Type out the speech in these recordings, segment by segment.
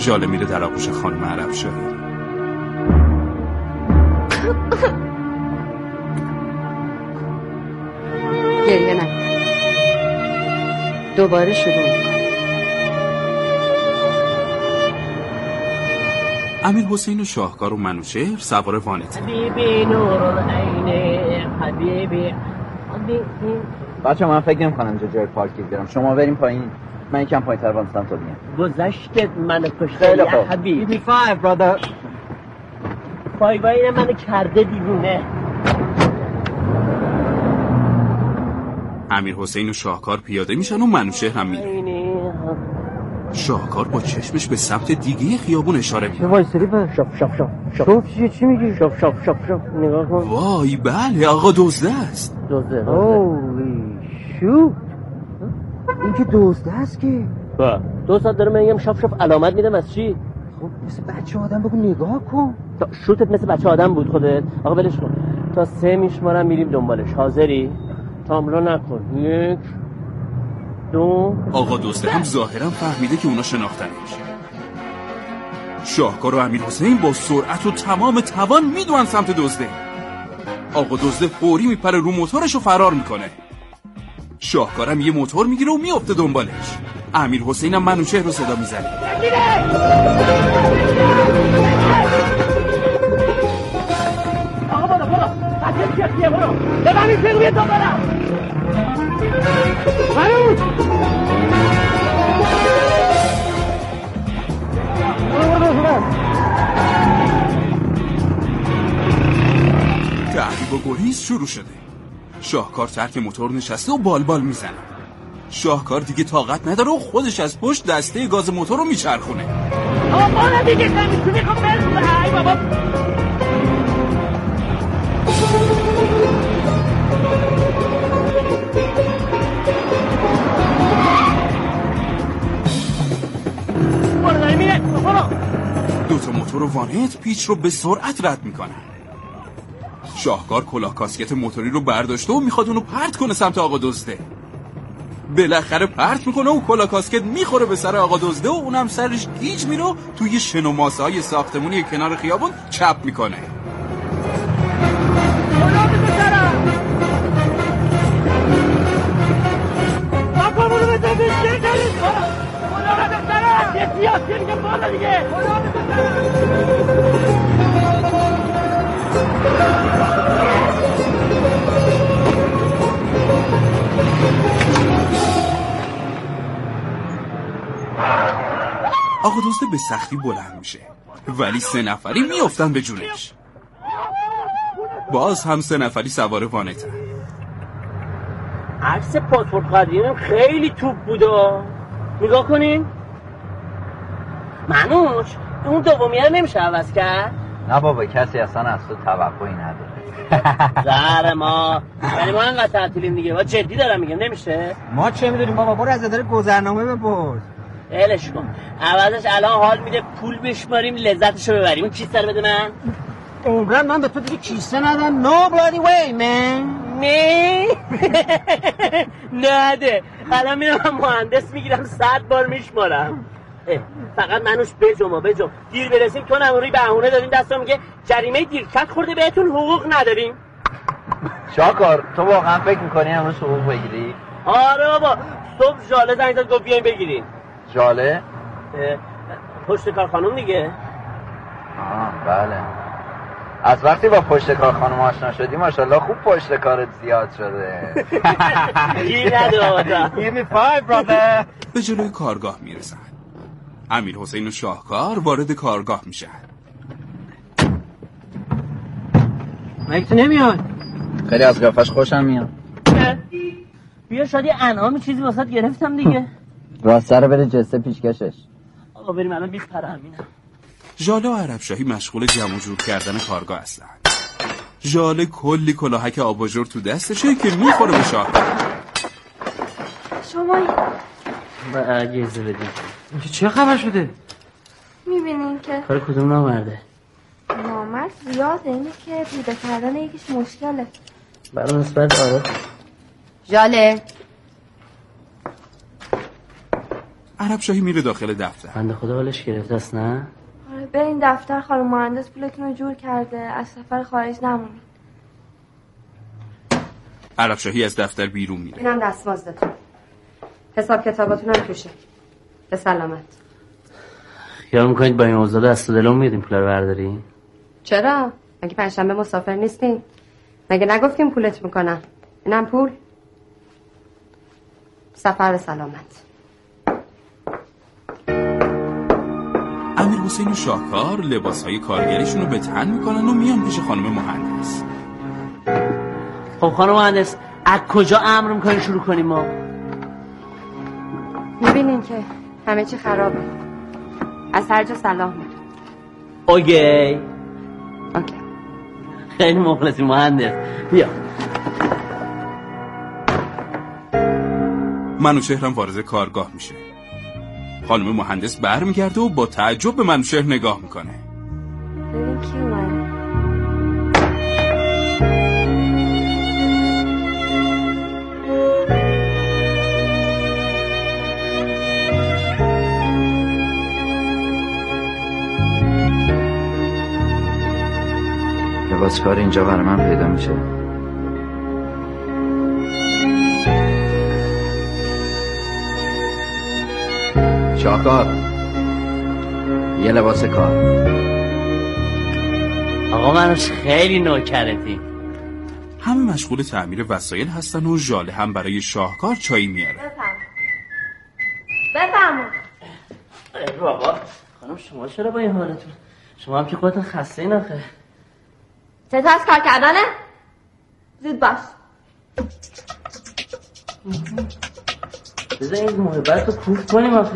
ژاله میره در آغوش خانم عربشاهی. گریه نکن. دوباره شروع می‌کنم. امیر حسین و شاهکار و منوچهر سوار وانت. حبیبی نور العین حبیبی. بچه من فکر نمی‌کنم اینجا جای پارکی بیارم. شما بریم پایین. من یکم پایین‌تر واسم تو بیام. گذشتت من کشته یا حبیب. Give me 5 brother. پایبای منو کرده دیوونه. امیر حسین و شاهکار پیاده میشن و منوچهر هم میره. شاهکار با چشمش به سمت دیگه خیابون اشاره میکنه. وایسری به شاف شاف شاف شاف چی میگی؟ شاف شاف شاف شاف نگاه کن. وای بله آقا دزده است. دزده. اولی شو. این که دزده است که. با 2 ساعت داره میگم شاف شاف علامت میدم از چی؟ خب مثل بچه آدم بگو نگاه کن. شوتت مثل بچه آدم بود خودت. آقا ولش کن. تا 3 میشمارم میریم دنبالش. حاضری؟ تاملا نکن. 1 2. آقا دزده هم ظاهرا فهمیده که اونا شناختنش. شاهکار و امیر حسین با سرعت و تمام توان میدونن سمت دزده. آقا دزده فوری میپره رو موتورش و فرار میکنه. شاهکارم یه موتور میگیره و میافته دنبالش. امیر حسین هم منوچهر رو صدا میزنه. آقا برو قتل چیه برو ببینید چه روی دنبالم. برو تعقیب و گریز شروع شده. شاهکار ترک موتور نشسته و بالبال میزنه. شاهکار دیگه طاقت نداره و خودش از پشت دسته گاز موتور رو میچرخونه. آقا دیگه نمیتونی خب برو. ای بابا دو تا موتور وانت پیچ رو به سرعت رد میکنن. شاهکار کلاه کاسکت موتوری رو برداشته و میخواد اونو پرت کنه سمت آقا دزده. بالاخره پرت میکنه و کلاه کاسکت میخوره به سر آقا دزده و اونم سرش گیج میره و توی شن و ماسه های ساختمونی کنار خیابون چپ میکنه. آقا دزده به سختی بلند میشه ولی 3 نفری میافتن به جونش. باز هم 3 نفری سوار وانتن. عکس پاسپورت قدیمم خیلی توپ بوده. نگاه کنین. منوش اون دومیه نمیشه عوض کرد؟ نه بابا کسی اصلا از تو توقعی نداره. زهر ما یعنی ما انقدر تعطیلیم دیگه. با جدی دارم میگم نمیشه؟ ما چه میدونیم بابا برو از اداره گذرنامه بپرس. الش کن. عوضش الان حال میده پول بشماریم لذتشو ببریم. اون کیسه رو بده من. عمرن من به تو دیگه کیسه ندم. No bloody way man. نه نده. الان میرم مهندس میگیرم 100 بار میشمارم. فقط منوش بجم دیر برسیم تو نموری بهونه دادیم دستم میگه جریمه دیرکت خورده بهتون حقوق نداریم. شاکار تو واقعا فکر میکنی امروز حقوق بگیری؟ آره بابا صبح ژاله زنگ زد گفت بیاین بگیرین. ژاله؟ پشت کار خانم دیگه. بله. از وقتی با پشت کار خانم آشنا شدی ماشاءالله خوب پشت کارت زیاد شده. گیر نده آقا. Give me 5 brother. به جلوی کارگاه میرسن. امیر حسین و شاهکار وارد کارگاه میشن. مگه تو نمیاد؟ خیلی از قیافش خوشم میاد. بیا شادی انعامی چیزی واسط گرفتم دیگه. راسته رو بره جسته پیشکشش. آقا بریم الان بیپره همینه. ژاله و عربشاهی مشغول جمع و جور کردن کارگاه هستن. ژاله کلی کلاهک آباژور تو دستشه که میخوره به شاهکار. شما با اجازه بدیم. اینکه چه خبر شده؟ میبینین که کار کدوم نامرده؟ نامرد زیاده. اینه که پیدا کردن یکیش مشکله. برای نسبت آره. ژاله عرب شاهی میره داخل دفتر. بنده خدا حالش گرفته است نه؟ آره به این دفتر خانم مهندس پولتون رو جور کرده، از سفر خارج نمونید. عرب شاهی از دفتر بیرون میره. اینم دستمزدتون، حساب کتاباتون هم توشه. به سلامت. خیال میکنید با این اوضاع دست و دلم میدیم پولا رو برداری؟ چرا؟ مگه پنجشنبه مسافر نیستین؟ مگه نگفتیم پولت میکنم؟ اینم پول. سفر به سلامت. امیر حسین و شاهکار لباسهای کارگریشون رو به تن میکنن و میان پیش خانم مهندس. خب خانم مهندس از کجا امر میکنین شروع کنیم ما؟ میبینین که همه چی خرابه، از هر جا سلام میره. اوکی اوکی. خیلی مخلصی مهندس. بیا. منوچهرم وارد کارگاه میشه. خانم مهندس برمیگرده و با تعجب به منوچهر نگاه میکنه. ببین کی اومده. لباسکار اینجا برای من پیدا میشه؟ شاهکار، یه لباس کار. آقا منوش خیلی نوکرتی. همه مشغول تعمیر وسایل هستن و ژاله هم برای شاهکار چای میاره. بفرما. بابا خانم شما چرا با این حالتون؟ شما هم که خودتون خسته این آخه. چطور از کار کردنه؟ زود باش. بذار این محبت رو کوف کنیم آخه.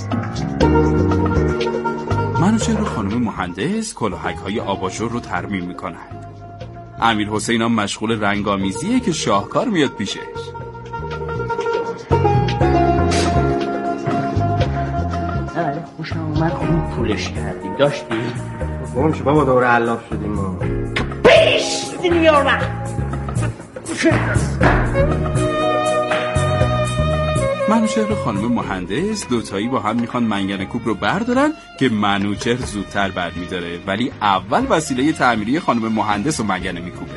منوچهر و خانم مهندس کلاهک‌های آباژور رو ترمیم میکنن. امیر حسین هم مشغول رنگامیزیه که شاهکار میاد پیشش. نه خوشم اومد، خوب پولش کردیم. داشتیم؟ گم شو بابا، دوره علاف شدیم ما. پیش نیارم. منوچهر و خانم مهندس دوتایی با هم میخوان منگن کوب رو بردارن که منوچهر زودتر برمیداره، ولی اول وسیله تعمیری خانم مهندس رو منگنه میکوبه.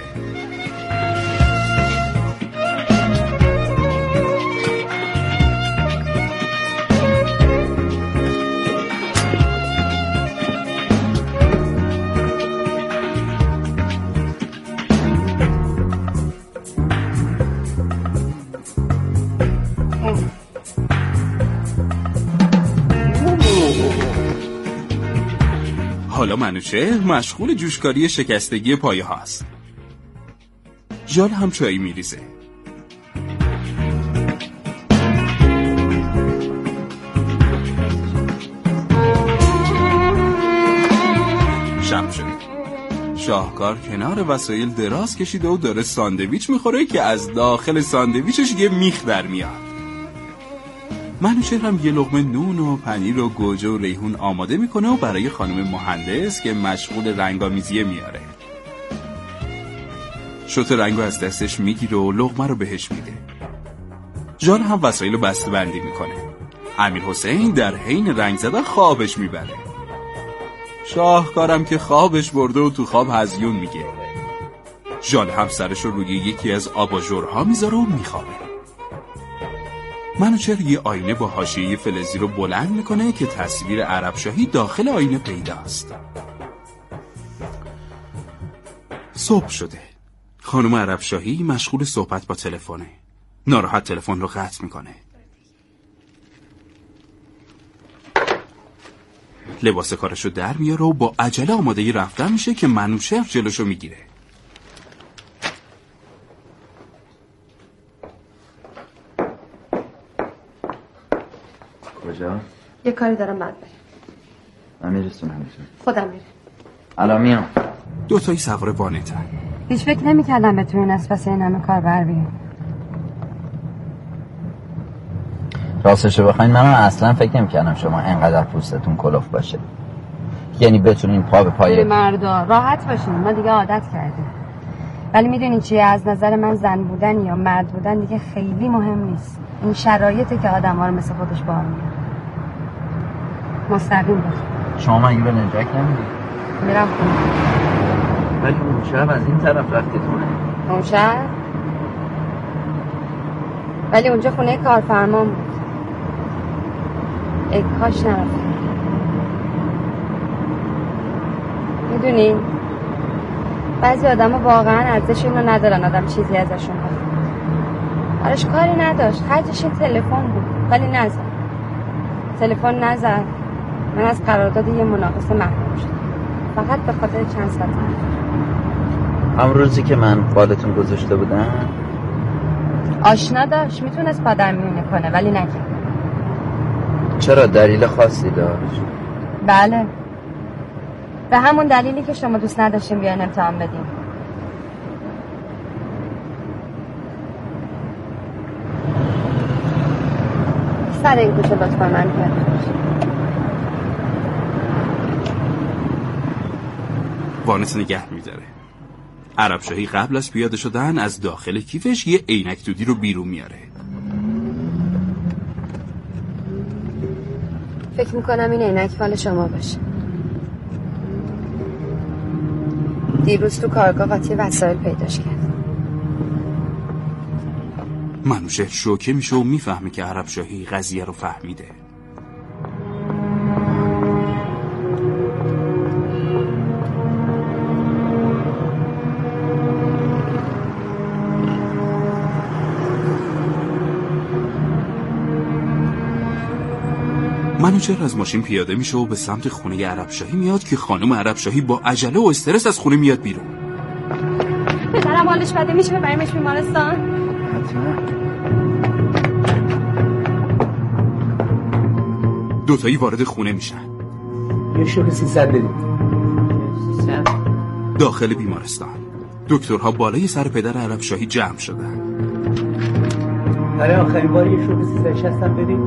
حالا منوچهر مشغول جوشکاری شکستگی پایه هاست. ژال هم چای میریزه. شب شده. شاهکار کنار وسایل دراز کشیده و داره ساندویچ میخوره که از داخل ساندویچش یه میخ در میاد. منوچهر هم یه لقمه نون و پنیر و گوجه و ریحون آماده میکنه و برای خانم مهندس که مشغول رنگامیزیه میاره. شوت رنگو از دستش میگیره و لقمه رو بهش میده. ژان هم وسایل رو بسته بندی میکنه. امیر حسین در حین رنگ زدن خوابش میبره. شاهکارم که خوابش برده و تو خواب هزیون میگه. ژان هم سرش رو روی یکی از آباژورها میذاره و میخوابه. منوچهر یه آینه با حاشیه فلزی رو بلند میکنه که تصویر عرب شاهی داخل آینه پیداست. صبح شده. خانم عرب شاهی مشغول صحبت با تلفنه. ناراحت تلفن رو قطع میکنه. لباس کارش رو در میاره و با عجله آماده رفتن میشه که منوچهر جلوشو میگیره. کجا؟ یه کاری دارم بعد بریم. من میرسونم. خودم میره. الان میام. دوتایی سوار وانتن. هیچ فکر نمی‌کردم بتونین از پس این همه کار بر بیارین. راستشو بخواین من اصلا فکر نمی‌کردم شما اینقدر پوستتون کلوف باشه. یعنی بتونین پا به پای مردا راحت باشین، ما دیگه عادت کردیم. ولی میدونین چیه، از نظر من زن بودن یا مرد بودن دیگه خیلی مهم نیست. این شرایطی که آدم‌ها رو مثل خودش بار میاره. مستقیم بود. شما مگه به نجک نمیدی؟ میرم خونه. ولی اون شب از این طرف رفتیتونه. اون شب؟ ولی اونجا خونه کارفرمان بود. ای کاش نرفتم. میدونین بعضی آدم ها واقعا ارزش اینو ندارن آدم چیزی ازشون بخواد. آرش کاری نداشت، خرجش این تلفن بود ولی نزد. تلفن نزد. من از قرارداد یه مناقصه محروم شدم فقط به خاطر چند ساعت. هم روزی که من بالتون گذاشته بودم آشنا داشت، میتونست پادر میونه کنه ولی نکرد. چرا؟ دلیل خاصی داشت؟ بله، به همون دلیلی که شما دوست نداشتیم بیاین امتحان بدیم. سر این کوچه لطفا من پیاده باشید. وانت نگه میداره. عرب شاهی قبل از پیاده شدن از داخل کیفش یه عینک دودی رو بیرون میاره. فکر میکنم این عینک مال شما باشه. دیروز تو کارگاه قاطی وسایل پیداش کرد. منوشه شوکه میشه و میفهمه که عرب شاهی قضیه رو فهمیده. منوچهر از ماشین پیاده میشه و به سمت خونه عرب شاهی میاد که خانم عرب شاهی با عجله و استرس از خونه میاد بیرون. پدرم حالش بده، میشه ببریمش بیمارستان؟ دوتایی وارد خونه میشن. یه شوک 300 بدید. داخل بیمارستان دکترها بالای سر پدر عرب شاهی جمع شدن. برای آخرین بار یه شوک 360 هم بدید.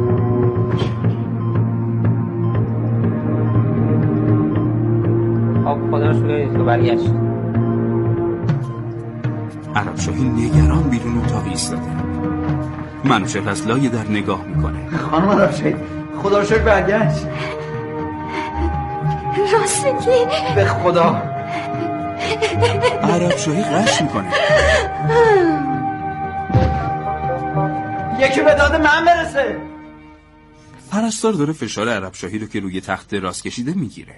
خدا شکر تو برگشت. عرب شاهی نگران بیرون اتاق ایستاده. منوچهر از لای در نگاه میکنه. خانم عرب شاهی خدا رو شکر برگشت. راست میگی؟ به خدا. عرب شاهی غش میکنه. یکی به داد من برسه. پرستار داره فشار عرب شاهی رو که روی تخت راست کشیده میگیره.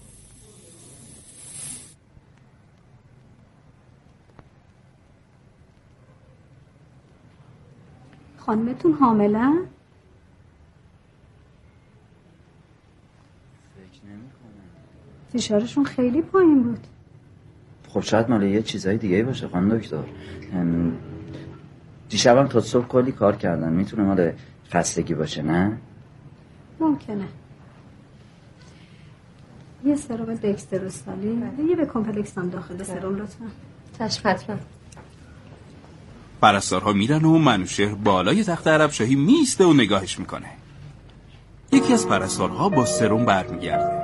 خانمتون حاملن؟ فکر نمی‌کنم. فشارشون خیلی پایین بود. خب شاید مال یه چیزای دیگه باشه خانم دکتر. دیشبم تا صبح کلی کار کردن، میتونه مال خستگی باشه نه؟ ممکنه. یه سرم دکستروستالین یه به کمپلکس هم داخل سرم لطفا. چشم حتما. پرستارها میرن و منوچهر بالای تخت عرب شاهی میسته و نگاهش میکنه. یکی از پرستارها با سرم برمیگرده.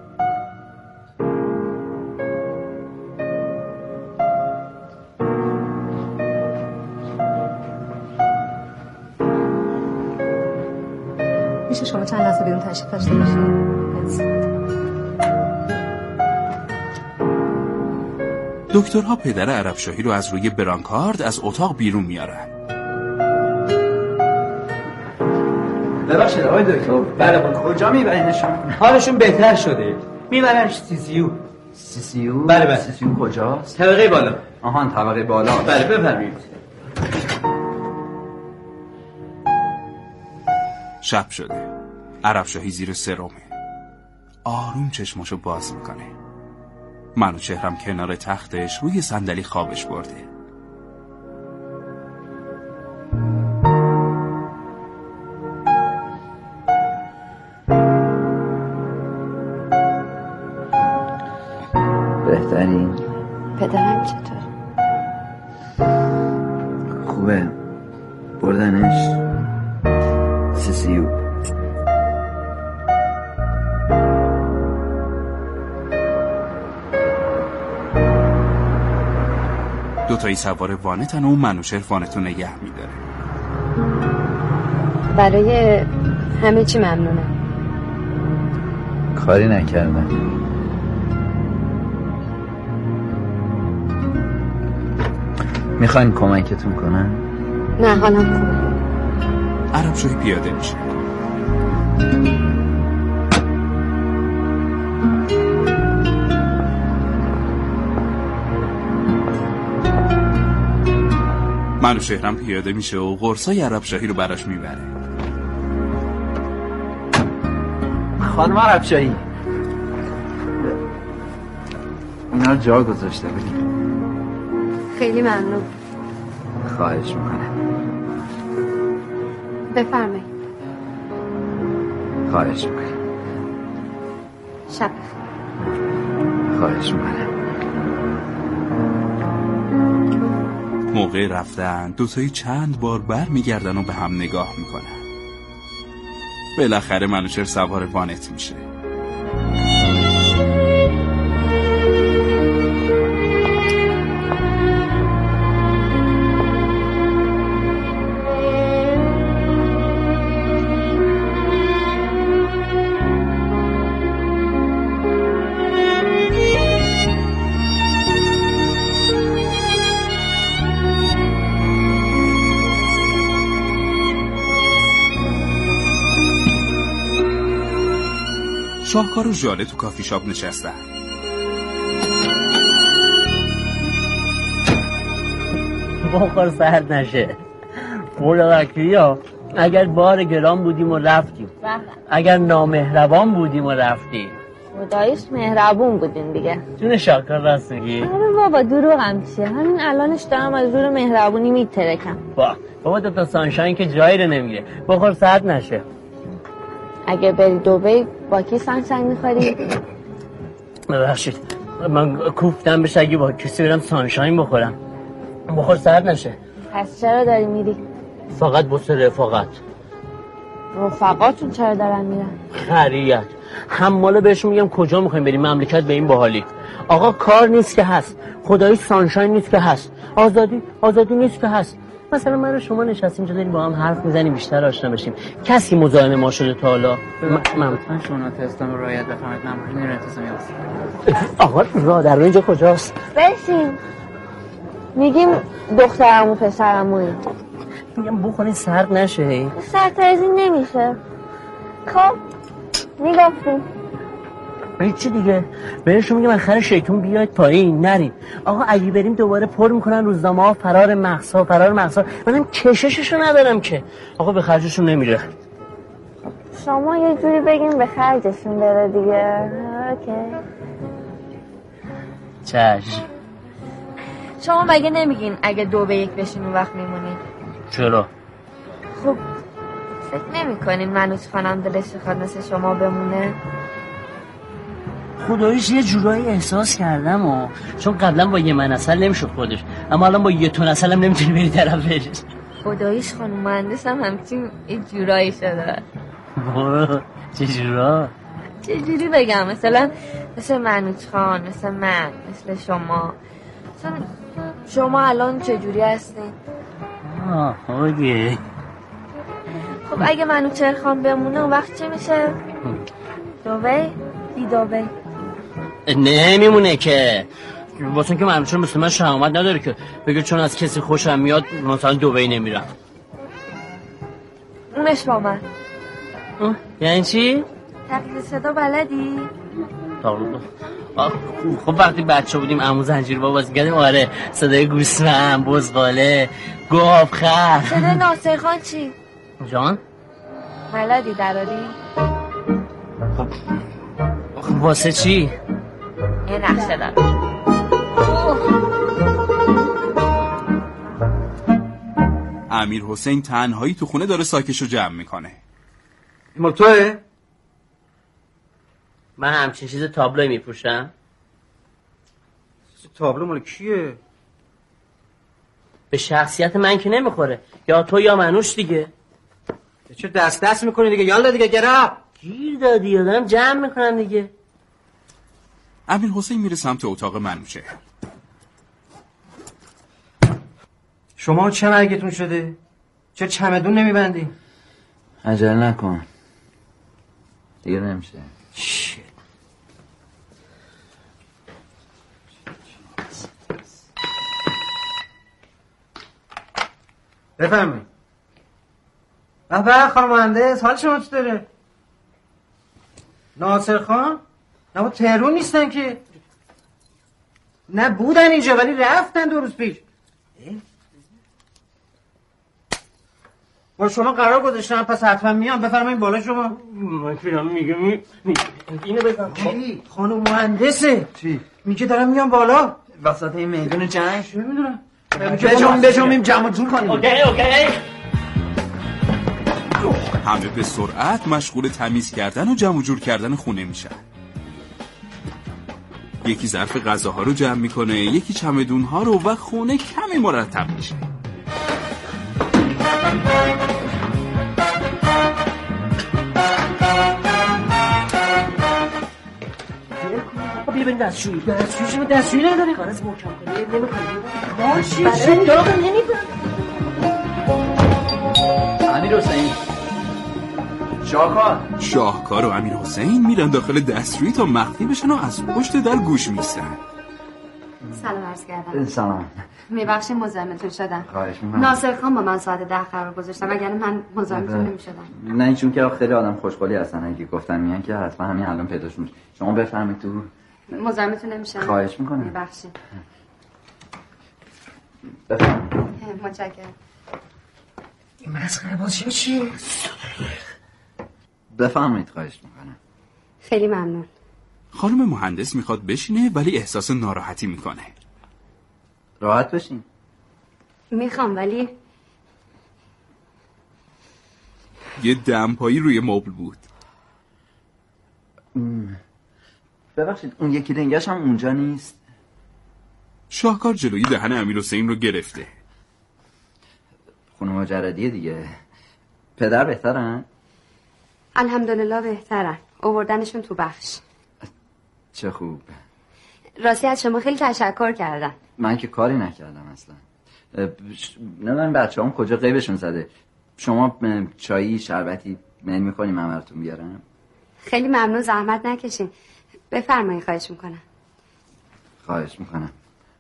میشه شما چند لحظه بیرون تشریف داشته باشید؟ دکترها پدر عرب شاهی رو از روی برانکارد از اتاق بیرون میارن. ببخشید آقای دکتر. بله کجا میبرینشون؟ حالشون بهتر شده. میبرنش CCU. CCU؟ بله. CCU کجاست؟ طبقه بالا. آهان طبقه بالا. بله بفرمایید. شب شده. عرب شاهی زیر سرمه. آروم چشماشو باز میکنه. منوچهرم کنار تختش روی صندلی خوابش برده. بهترین؟ پدرم چطور؟ خوبه. بردنش CCU. دوتایی سوار وانتن و منوچهر وانتو نگه میداره. برای همه چی ممنونم. کاری نکردم. میخواین کمکتون کنم؟ نه حالم خوبه. عرب شاهی پیاده میشه. منوچهرم پیاده میشه و قرصای عرب شاهی رو براش میبره. خانم عرب شاهی اینا رو جا گذاشته بودیم. خیلی ممنون. خواهش میکنم. بفرمایید. خواهش میکنم. شب خواهش میکنم. موقع رفتن دوتایی چند بار بر میگردن و به هم نگاه میکنن. بالاخره منوچهر سوار وانت میشه. شاهکار و ژاله تو کافی شاپ نشستن. بخور سرد نشه. مولا وکیلی ها اگر بار گران بودیم و رفتیم، اگر نامهربان بودیم و رفتیم. خداییش مهربون بودین دیگه. جون شاهکار راست میگی؟ آره بابا دروغم چیه؟ همین الانش دارم از زور مهربونی میترکم. بابا تا سانشاین که جایی رو نمیگیره. بخور سرد نشه. اگه بری دبی با کی سانشاین میخوری؟ ببخشید من کوفتم بشه اگه با کسی برم سانشاین بخورم. بخور سرد نشه. پس چرا داری میری؟ فقط بسه رفاقت. رفقاتون چرا دارن میرن؟ خریت حماله بهشون میگم کجا میخوایم بریم مملکت به این باحالی. آقا کار نیست که هست، خدایی سانشاین نیست که هست، آزادی نیست که هست. مثلا من و شما نشستیم اینجا داریم با هم حرف میزنیم بیشتر آشنا بشیم. کسی مزاحم ما شده تا حالا؟ من شما تستم رعایت بفرمایید. ممنون انتظامی هست. آقا راه در اینجا کجاست؟ بشین. میگیم دخترمو پسرموی. میگم بخورین سرد نشه. سرترزی نمیشه. خب میگفتیم چی دیگه؟ بهشون میگم آخر شیطون بیاید پایین نریم. آقا اگه بریم دوباره پر میکنن روزنامه ها فرار مغزها. منم کشششو ندارم که. آقا به خرجشون نمیره. شما یه جوری بگیم به خرجشون بره دیگه. اوکی. چشم. شما مگه نمیگین اگه 2 به 1 بشین اون وقت میمونید؟ چرا؟ خب فکر نمی کنین منوچ خانم دلش بخواد مثل شما بمونه؟ خداییش یه جورایی احساس کردم چون قبلا با یه من اصل نمیشد خودش، اما الان با یه تون اصل هم نمیتونی بری طرفش. خداییش خانم مهندس هم همچین یه جورایی شده. چه جورا؟ چه جوری بگم؟ مثلا مثل منوچ خان، مثل من، مثل شما. مثلا شما الان چه جوری هستین؟ خوبه. خب اگه منوچهر خان بمونه اون وقت چه میشه؟ دوبی؟ دوبی نمیمونه که واسه که منوچهر مثل من شهامت نداره که بگه چون از کسی خوشم میاد مثلا دوبی نمیرم. اونش با من. یعنی چی؟ تقلید صدا بلدی؟ خب وقتی بچه بودیم عمو زنجیر با بازی کردیم. آره صدای گوسفند، بزغاله، گاو، خر. صدای ناصر خان چی؟ جان؟ بلدی دراری؟ خب واسه چی؟ یه نقشه دارم. امیر حسین تنهایی تو خونه داره ساکشو جمع میکنه. مال توه؟ من همچین چیز تابلوی میپوشم. تابلو مال کیه؟ به شخصیت من که نمیخوره، یا تو یا منوش دیگه. چه دست میکنی دیگه؟ یالا دیگه گراب گیر دادی یا دارم جمع میکنم دیگه. امیر حسین میره سمت اتاق منوچهر. شما چه مرگتون شده؟ چه چمدون نمیبندی؟ عجله نکن دیگه نمیشه. بفهمید. خانم مهندس حال شما چطوره؟ ناصر خان؟ نه با تهرون نیستن که. نه بودن اینجا ولی رفتن 2 روز پیش. با شما قرار گذاشتم پس حتما میام. بفرمایید بالا شما. من که میگم اینو بگم. خانم مهندسه. چی؟ میگه دارم میام بالا وسط این میدون جنگ. چه میدونم. بجامیم جمع جور کنیم. اوکی. همه به سرعت مشغول تمیز کردن و جمع جور کردن خونه میشن. یکی ظرف غذاها رو جمع میکنه، یکی چمدونها رو و خونه کمی مرتب میشه. بیا بریم دستشویی. دستشویی نداره. کارز محکم کنی نمی‌کنی. ماشی داغ نمی‌کنه. امیر حسین شاهکار و امیر حسین میرن داخل دستشویی تا مخفی بشن و از پشت در گوش میستن. سلام عرض کردم. سلام. میبخشید مزاحمتون شدم. خواهش می‌کنم. ناصر خان با من ساعت 10 قرار گذاشتم وگرنه من مزاحمتون نمیشدم. نه چون که خیلی آدم خوشحالی هستن اگه گفتن میان که حتما همین الان پیداشون میشه. شما بفرمایید تو. مزاحمتون نمیشم. خواهش می‌کنم. میبخشید. بفرمایید. متشکرم. این مسخره بازی چیه؟ بفرمایید خواهش می‌کنم. خیلی ممنون. خانم مهندس میخواد بشینه ولی احساس ناراحتی میکنه. راحت بشین. میخوام ولی یه دمپایی روی مبل بود. ببخشید اون یکی لنگش هم اونجا نیست. شاهکار جلوی دهن امیر حسین رو گرفته. خونه مجردیه دیگه. پدر بهترن؟ الحمدلله بهترن. آوردنشون تو بخش. چه خوب. راستی از شما خیلی تشکر کردم. من که کاری نکردم اصلا. نمیدونم بچه هم کجا غیبشون زده. شما چایی شربتی میل میکنی من براتون بیارم؟ خیلی ممنون زحمت نکشین. بفرمایید خواهش میکنم. خواهش میکنم.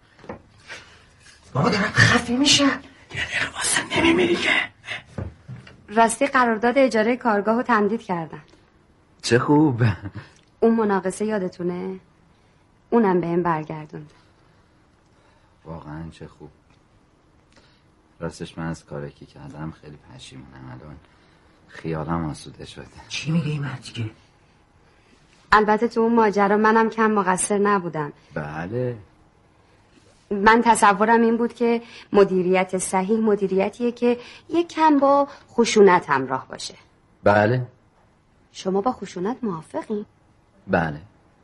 بابا دارم خفه میشم. یه دقیقه واسه نمیمیری که. راستی قرارداد اجاره کارگاه رو تمدید کردن. چه خوب. اون مناقصه یادتونه؟ اونم بهم برگردوند. واقعا چه خوب. راستش من از کاری که کردم خیلی پشیمونم. الان خیالم آسوده شده. چی میگه این مرد؟ البته تو اون ماجرا منم کم مقصر نبودم. بله. من تصورم این بود که مدیریت صحیح مدیریتیه که یک کم با خشونت همراه باشه. بله. شما با خشونت موافقی؟ بله.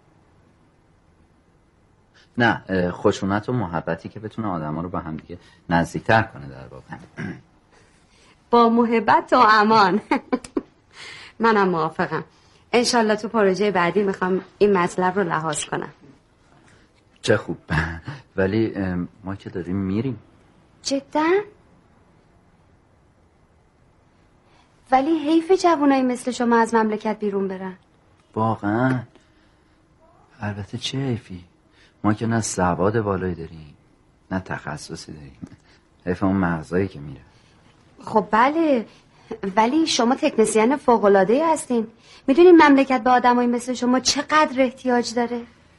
نه خشونت و محبتی که بتونه آدم ها رو با هم دیگه نزدیکتر کنه در واقع. با محبت و امان. منم موافقم. انشالله تو پروژه بعدی میخوام این مطلب رو لحاظ کنم. چه خوب. ولی ما که داریم میریم. جدا؟ ولی حیف جوانایی مثل شما از مملکت بیرون برن. واقعا. البته چه حیفی. ما که نه سواد بالایی داریم نه تخصصی داریم. حیف اون مغزایی که میره. خب بله، ولی شما تکنسین فوق‌العاده‌ای هستین. میدونین مملکت به آدمایی مثل شما چقدر احتیاج داره؟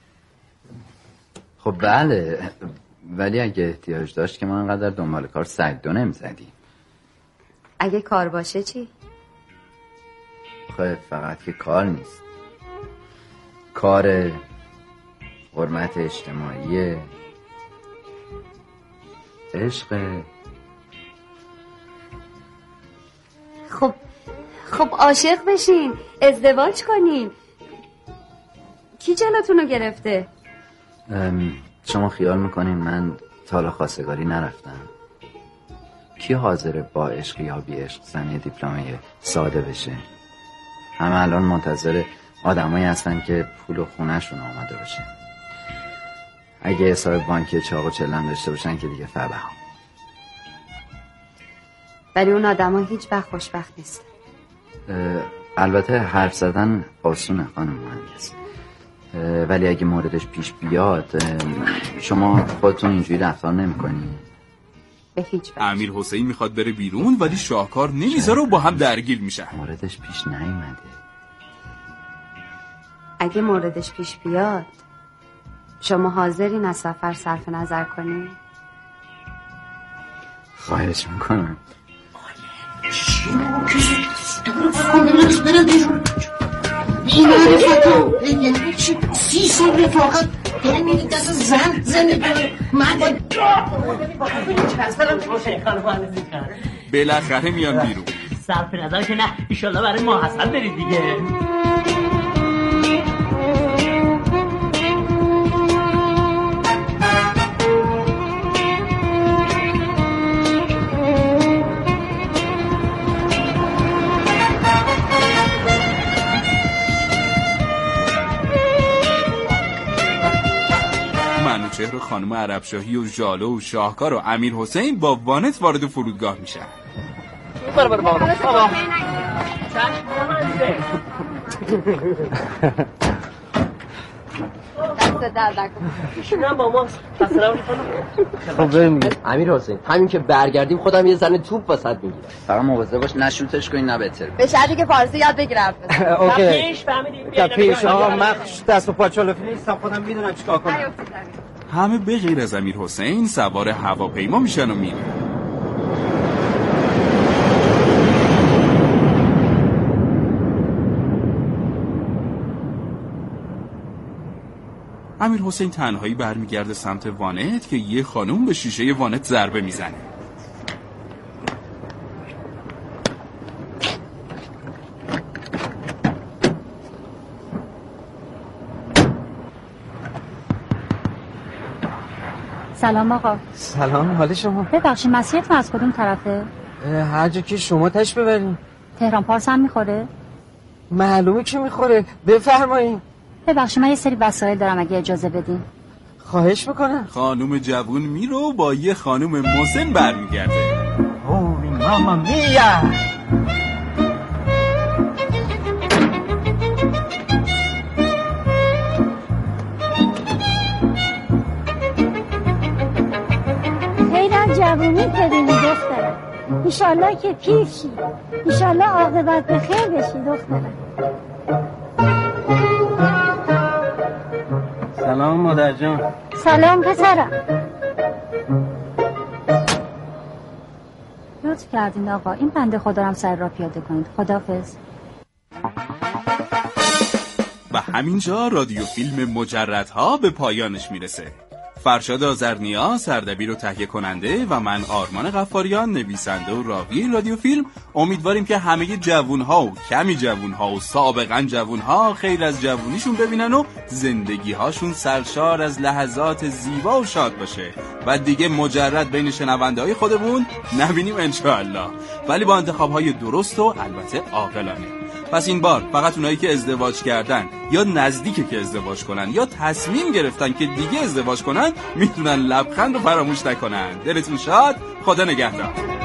خب بله، ولی اگه احتیاج داشت که ما انقدر دنبال کار سگدو نمیزدیم. اگه کار باشه چی؟ خب فقط که کار نیست. کار حرمت اجتماعی، عشق. خب عاشق بشین، ازدواج کنین. کی جلوتون رو گرفته؟ شما خیال میکنین من تا حالا خواستگاری نرفتم؟ کی حاضره با عشق یا بی عشق زنی دیپلمه ساده بشه؟ همه الان منتظر آدمایی هستن که پول و خونه‌شون آماده باشه. اگه حساب بانکی چاق و چلم داشته باشن که دیگه فبها. ولی اون آدما هیچ وقت خوشبخت نیست. البته حرف زدن آسونه خانم مهندس، ولی اگه موردش پیش بیاد شما خودتون اینجوری رفتار نمی‌کنی؟ به هیچ وجه. امیر حسین میخواد بره بیرون ولی شاهکار نمیذاره و با هم درگیر میشن. موردش پیش نیومده. اگه موردش پیش بیاد شما حاضرین از سفر صرف نظر کنی؟ خواهش میکنم. این معرفتو یعنی چی 30 سال رفاقت داری میدید دست زن زندگی من بالاخره میان بیرون. صرف نظر که نه ایشالله برای ماحصل برید دیگه. منوچهر و خانم عربشاهی و ژاله و شاهکار و امیر حسین با وانت وارد فرودگاه میشن. برو بابا. خب بریم. امیر حسین همین که برگردیم خودم یه زن توپ واسط میگیرم. فقط مواظب باش نشوتش کنی نه بهتر. به شرطی که فارسی یاد بگیرم. اوکی. پیش آقا من دست و پا چالفی نیستم خودم میدونم چیکار کنم. همه به غیر از امیر حسین سوار هواپیما میشن و میرن. امیر حسین تنهایی برمیگرده سمت وانت که یه خانوم به شیشه وانت ضربه میزنه. سلام آقا. سلام، حال شما؟ ببخشید مسیرتون از کدوم طرفه؟ هر جا که شما تش ببرین. تهران پارس هم میخوره؟ معلومه که میخوره، بفرمایین. ببخشید من یه سری وسایل دارم اگه اجازه بدین. خواهش میکنم. خانوم جوون میره و با یه خانوم مسن برمیگرده. اوه ماما میا. جوونی ببینی دخترم. ایشالله که پیر شی، ایشالله عاقبت به خیر بشی دخترم. سلام مادر جان. سلام پسرم. لطف کردین آقا این بنده خدا رو هم سر را پیاده کنید. خداحافظ. و همینجا رادیو فیلم مجردها به پایانش میرسه. فرشاد آذرنیا سردبیر و تهیه کننده و من آرمان غفاریان نویسنده و راوی رادیو فیلم امیدواریم که همه جوونها و کمی جوونها و سابقا جوونها خیر از جوونیشون ببینن و زندگیهاشون سرشار از لحظات زیبا و شاد باشه و دیگه مجرد بین شنونده‌های خودمون نبینیم انشاءالله، ولی با انتخاب‌های درست و البته عاقلانه. پس این بار فقط اونایی که ازدواج کردن یا نزدیکه که ازدواج کنن یا تصمیم گرفتن که دیگه ازدواج کنن میتونن لبخند رو فراموش نکنن. دلتون شاد، خدا نگهدار.